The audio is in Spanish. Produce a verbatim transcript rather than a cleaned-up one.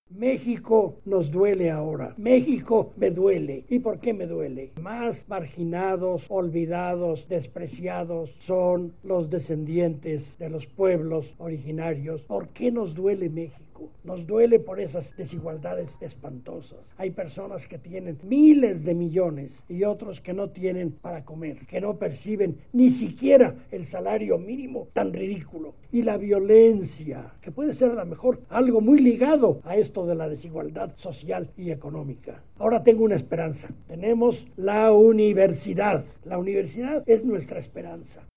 México nos duele ahora. México me duele. ¿Y por qué me duele? Más marginados, olvidados, despreciados son los descendientes de los pueblos originarios. ¿Por qué nos duele México? Nos duele por esas desigualdades espantosas. Hay personas que tienen miles de millones y otros que no tienen para comer, que no perciben ni siquiera el salario mínimo tan ridículo. Y la violencia, que puede ser a lo mejor algo muy ligado a esto de la desigualdad social y económica. Ahora tengo una esperanza. Tenemos la universidad. La universidad es nuestra esperanza.